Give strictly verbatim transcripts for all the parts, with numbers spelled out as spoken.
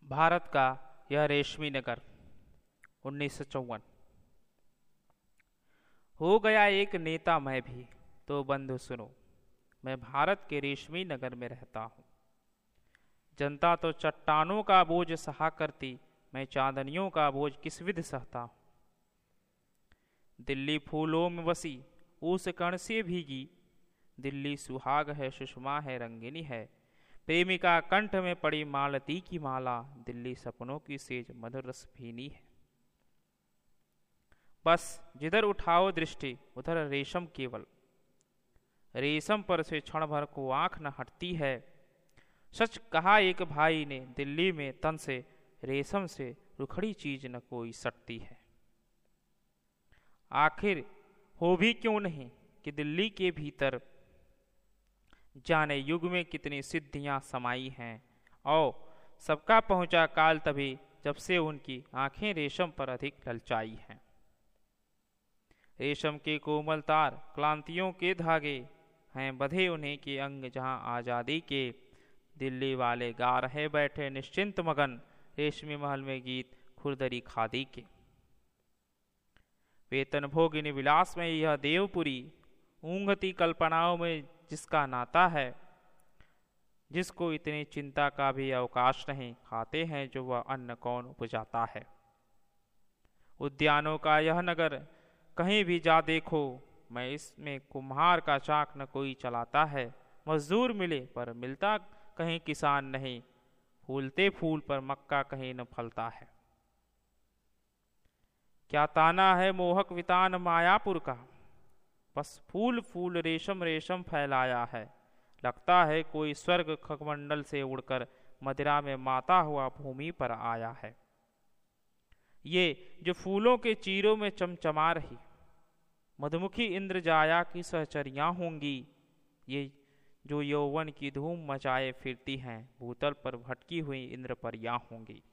भारत का यह रेशमी नगर उन्नीस सौ चौवन। हो गया एक नेता मैं भी, तो बंधु सुनो, मैं भारत के रेशमी नगर में रहता हूँ। जनता तो चट्टानों का बोझ सहा करती, मैं चांदनियों का बोझ किस विध सहता हूँ। दिल्ली फूलों में बसी, उस कण से भीगी, दिल्ली सुहाग है, सुषमा है, रंगिनी है। प्रेमिका कंठ में पड़ी मालती की माला, दिल्ली सपनों की सेज मधुर रस भीनी है। बस जिधर उठाओ दृष्टि उधर रेशम केवल, रेशम पर से क्षण भर को आंख न हटती है। सच कहा एक भाई ने, दिल्ली में तन से रेशम से रुखड़ी चीज न कोई सटती है। आखिर हो भी क्यों नहीं कि दिल्ली के भीतर जाने युग में कितनी सिद्धियां समाई हैं, और सबका पहुंचा काल तभी जब से उनकी आंखें रेशम पर अधिक ललचाई हैं। रेशम के कोमल तार क्लांतियों के धागे हैं बंधे उन्हीं के अंग जहां आजादी के। दिल्ली वाले गा रहे बैठे निश्चिंत मगन, रेशमी महल में गीत खुरदरी खादी के। वेतन भोगिनी विलास में यह देवपुरी, ऊंघती कल्पनाओं में जिसका नाता है। जिसको इतनी चिंता का भी अवकाश नहीं, खाते हैं जो वह अन्न कौन उपजाता है। उद्यानों का यह नगर कहीं भी जा देखो, मैं इसमें कुम्हार का चाक न कोई चलाता है। मजदूर मिले पर मिलता कहीं किसान नहीं, फूलते फूल पर मक्का कहीं न फलता है। क्या ताना है मोहक वितान मायापुर का, बस फूल फूल रेशम रेशम फैलाया है। लगता है कोई स्वर्ग खगमंडल से उड़कर मदिरा में माता हुआ भूमि पर आया है। ये जो फूलों के चीरों में चमचमा रही मधुमुखी इंद्रजाया की सहचरियां होंगी। ये जो यौवन की धूम मचाए फिरती हैं, भूतल पर भटकी हुई इंद्रपरियां होंगी।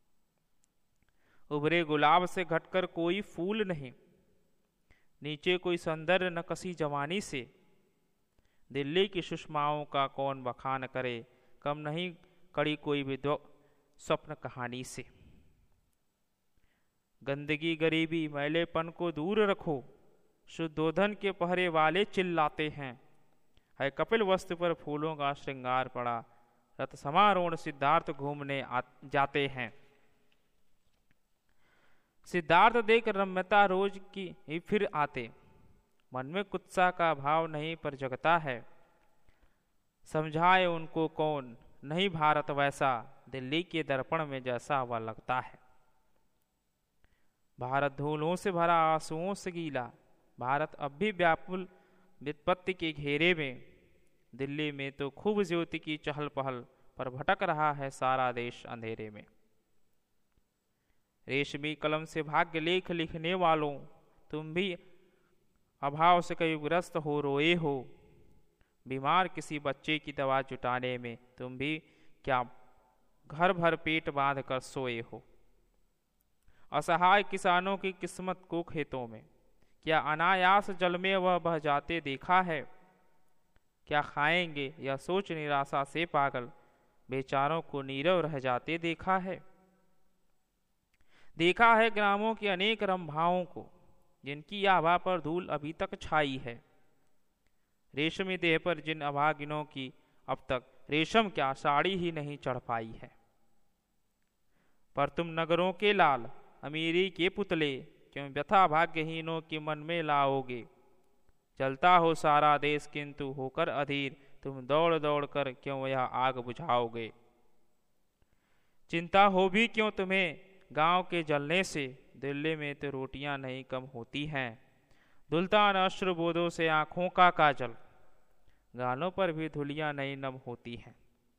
उभरे गुलाब से घटकर कोई फूल नहीं, नीचे कोई सौंदर्य न कसी जवानी से। दिल्ली की सुषमाओं का कौन बखान करे, कम नहीं कड़ी कोई भी स्वप्न कहानी से। गंदगी गरीबी मैलेपन को दूर रखो, शुद्धोधन के पहरे वाले चिल्लाते हैं। है कपिल वस्तु पर फूलों का श्रृंगार पड़ा, रथ समारोह सिद्धार्थ घूमने जाते हैं। सिद्धार्थ देख रम्यता रोज की ही फिर आते, मन में कुत्सा का भाव नहीं पर जगता है। समझाए उनको कौन, नहीं भारत वैसा, दिल्ली के दर्पण में जैसा वह लगता है। भारत धूलों से भरा आंसुओं से गीला, भारत अब भी व्याकुल विपत्ति के घेरे में। दिल्ली में तो खूब ज्योति की चहल पहल, पर भटक रहा है सारा देश अंधेरे में। रेशमी कलम से भाग्य लेख लिखने वालों, तुम भी अभाव से कई ग्रस्त हो रोए हो। बीमार किसी बच्चे की दवा जुटाने में तुम भी क्या घर भर पेट बांध कर सोए हो। असहाय किसानों की किस्मत को खेतों में क्या अनायास जल में वह बह जाते देखा है। क्या खाएंगे यह सोच निराशा से पागल, बेचारों को नीरव रह जाते देखा है। देखा है ग्रामों की अनेक रंभाओं को, जिनकी आभा पर धूल अभी तक छाई है। रेशमी देह पर जिन अभागिनों की अब तक रेशम क्या साड़ी ही नहीं चढ़ पाई है। पर तुम नगरों के लाल, अमीरी के पुतले, क्यों व्यथा भाग्यहीनों के मन में लाओगे। जलता हो सारा देश किंतु होकर अधीर, तुम दौड़ दौड़ कर क्यों यह आग बुझाओगे। चिंता हो भी क्यों तुम्हें गांव के जलने से, दिल्ली में तो रोटियां नहीं कम होती हैं। धुलता न अश्रु बोधों से आंखों का काजल, गालों पर भी धुलियां नहीं नम होती हैं।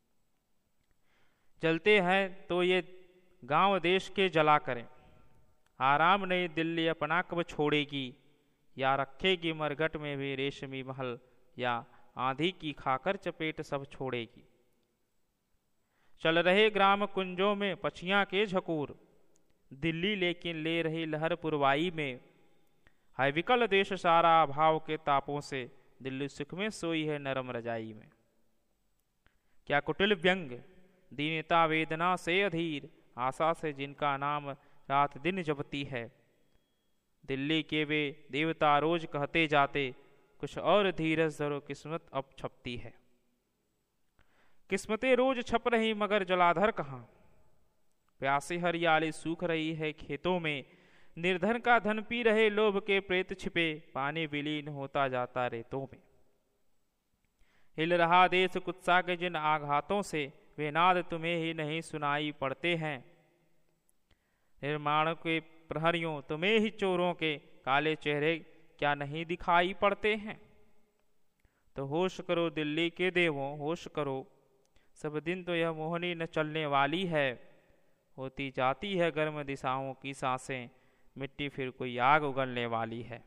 जलते हैं तो ये गांव देश के जला करें, आराम नहीं दिल्ली अपना कब छोड़ेगी। या रखेगी मरघट में भी रेशमी महल, या आंधी की खाकर चपेट सब छोड़ेगी। चल रहे ग्राम कुंजों में पछियां के झकूर, दिल्ली लेकिन ले रही लहर पुरवाई में। है विकल देश सारा अभाव के तापों से, दिल्ली सुख में सोई है नरम रजाई में। क्या कुटिल व्यंग दीनता वेदना से अधीर, आशा से जिनका नाम रात दिन जपती है। दिल्ली के वे देवता रोज कहते जाते, कुछ और धीरज धरो किस्मत अब छपती है। किस्मतें रोज छप रही मगर जलाधर कहाँ, प्यासी हरियाली सूख रही है खेतों में। निर्धन का धन पी रहे लोभ के प्रेत छिपे, पानी विलीन होता जाता रेतों में। हिल रहा देश कुत्सा के जिन आघातों से, वे नाद तुम्हें ही नहीं सुनाई पड़ते हैं। निर्माण के प्रहरियों तुम्हें ही चोरों के काले चेहरे क्या नहीं दिखाई पड़ते हैं। तो होश करो दिल्ली के देवों, होश करो, सब दिन तो यह मोहनी न चलने वाली है। होती जाती है गर्म दिशाओं की सांसें, मिट्टी फिर कोई आग उगलने वाली है।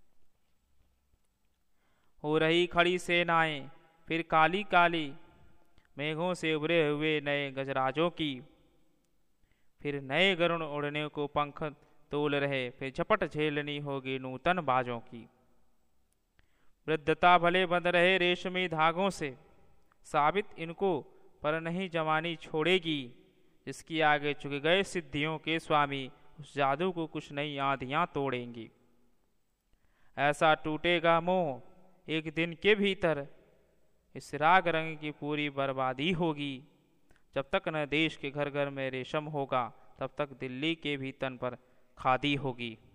हो रही खड़ी सेनाएं फिर काली काली, मेघों से उभरे हुए नए गजराजों की। फिर नए गरुण उड़ने को पंख तोल रहे, फिर झपट झेलनी होगी नूतन बाजों की। वृद्धता भले बंध रहे रेशमी धागों से, साबित इनको पर नहीं जवानी छोड़ेगी। जिसकी आगे झुक गए सिद्धियों के स्वामी, उस जादू को कुछ नई आंधियां तोड़ेंगी। ऐसा टूटेगा मोह एक दिन के भीतर, इस राग रंग की पूरी बर्बादी होगी। जब तक न देश के घर घर में रेशम होगा, तब तक दिल्ली के भी तन पर खादी होगी।